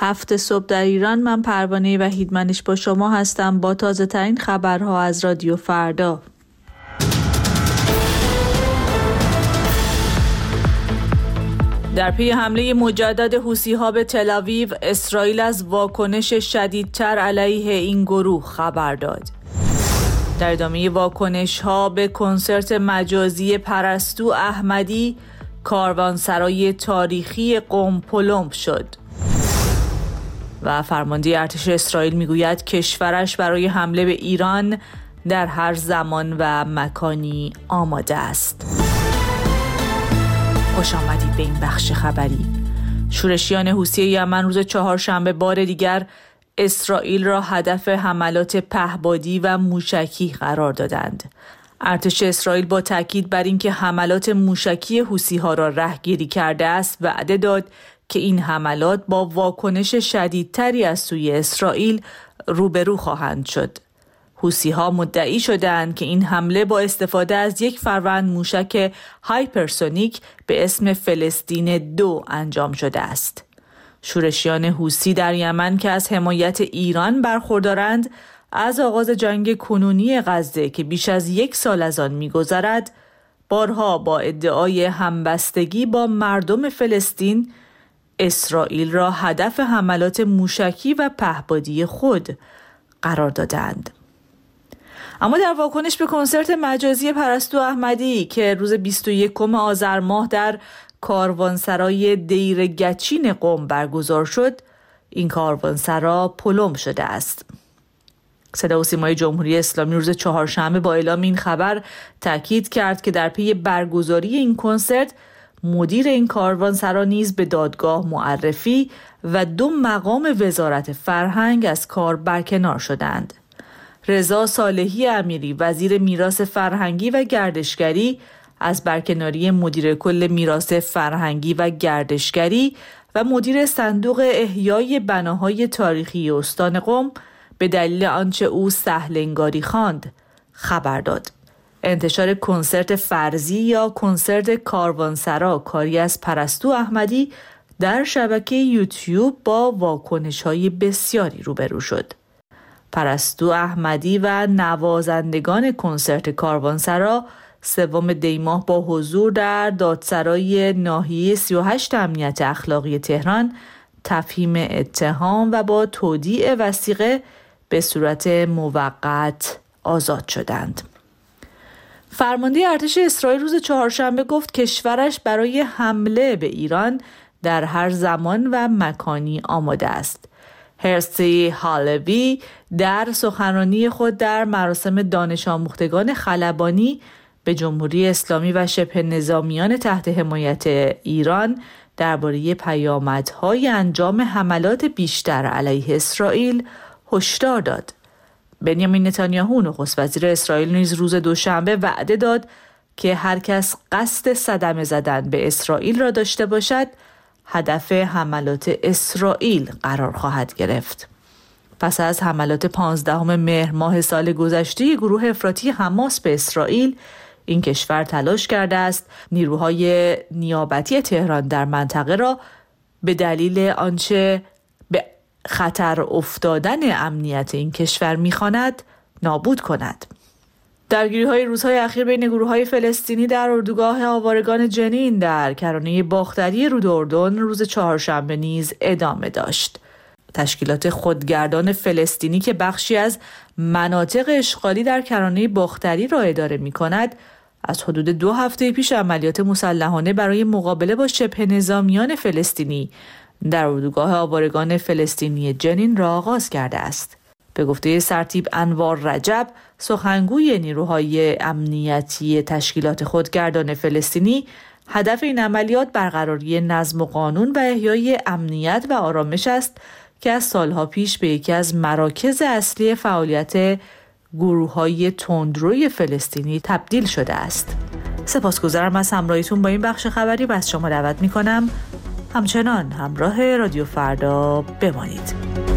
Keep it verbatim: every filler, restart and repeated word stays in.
هفت صبح در ایران. من پروانه وحیدمنش با شما هستم با تازه ترین خبرها از رادیو فردا. در پی حمله مجدد حوثی‌ها به تل‌آویو، اسرائیل از واکنش شدیدتر علیه این گروه خبر داد. در ادامه واکنش‌ها به کنسرت مجازی پرستو احمدی، کاروانسرای تاریخی قم پلمب شد. و فرمانده ارتش اسرائیل میگوید کشورش برای حمله به ایران در هر زمان و مکانی آماده است. خوش آمدید به این بخش خبری. شورشیان حوثی یمن روز چهارشنبه بار دیگر اسرائیل را هدف حملات پهپادی و موشکی قرار دادند. ارتش اسرائیل با تاکید بر اینکه حملات موشکی حوثی‌ها را رهگیری کرده است وعده داد که این حملات با واکنش شدیدتری از سوی اسرائیل روبرو خواهند شد. حوثی‌ها مدعی شدند که این حمله با استفاده از یک فروند موشک هایپرسونیک به اسم فلسطین دو انجام شده است. شورشیان حوثی در یمن که از حمایت ایران برخوردارند، از آغاز جنگ کنونی غزه که بیش از یک سال از آن می‌گذرد، بارها با ادعای همبستگی با مردم فلسطین اسرائیل را هدف حملات موشکی و پهپادی خود قرار دادند. اما در واکنش به کنسرت مجازی پرستو احمدی که روز بیست و یکم آذر ماه در کاروانسرای دیر گچین قم برگزار شد، این کاروانسرا پلمب شده است. صدا و سیمای جمهوری اسلامی روز چهارشنبه با اعلام این خبر تاکید کرد که در پی برگزاری این کنسرت مدیر این کاروانسرا نیز به دادگاه معرفی و دو مقام وزارت فرهنگ از کار برکنار شدند. رضا صالحی امیری وزیر میراث فرهنگی و گردشگری از برکناری مدیر کل میراث فرهنگی و گردشگری و مدیر صندوق احیای بناهای تاریخی استان قم به دلیل آنچه او سهل‌انگاری خواند خبر داد. انتشار کنسرت فرضی یا کنسرت کاروانسرا کاری از پرستو احمدی در شبکه یوتیوب با واکنش‌های بسیاری روبرو شد. پرستو احمدی و نوازندگان کنسرت کاروانسرا سوم دی ماه با حضور در دادسرای ناحیه سی و هشت امنیت اخلاقی تهران تفهیم اتهام و با تودیع وثیقه به صورت موقت آزاد شدند. فرمانده ارتش اسرائیل روز چهارشنبه گفت کشورش برای حمله به ایران در هر زمان و مکانی آماده است. هرسی هالوی در سخنرانی خود در مراسم دانش آموختگان خلبانی به جمهوری اسلامی و شبه نظامیان تحت حمایت ایران درباره پیامدهای انجام حملات بیشتر علیه اسرائیل هشدار داد. بنیامین نتانیاهو نخست وزیر اسرائیل نیز روز دوشنبه وعده داد که هر کس قصد صدمه زدن به اسرائیل را داشته باشد هدف حملات اسرائیل قرار خواهد گرفت. پس از حملات پانزدهم مهر ماه سال گذشته گروه افراطی حماس به اسرائیل، این کشور تلاش کرده است نیروهای نیابتی تهران در منطقه را به دلیل آنچه به خطر افتادن امنیت این کشور می‌خواند نابود کند. درگیری‌های روزهای اخیر بین گروه‌های فلسطینی در اردوگاه آوارگان جنین در کرانه باختری رود اردن روز چهارشنبه نیز ادامه داشت. تشکیلات خودگردان فلسطینی که بخشی از مناطق اشغالی در کرانه باختری را اداره می‌کند، از حدود دو هفته پیش عملیات مسلحانه برای مقابله با شبه نظامیان فلسطینی در اردوگاه آوارگان فلسطینی جنین را آغاز کرده است. به گفته سرتیپ انوار رجب، سخنگوی نیروهای امنیتی تشکیلات خودگردان فلسطینی، هدف این عملیات برقراری نظم و قانون و احیای امنیت و آرامش است که از سالها پیش به یکی از مراکز اصلی فعالیت گروه‌های تندروی فلسطینی تبدیل شده است. سپاسگزارم از همراهیتون با این بخش خبری و از شما دعوت می‌کنم همچنان همراه رادیو فردا بمانید.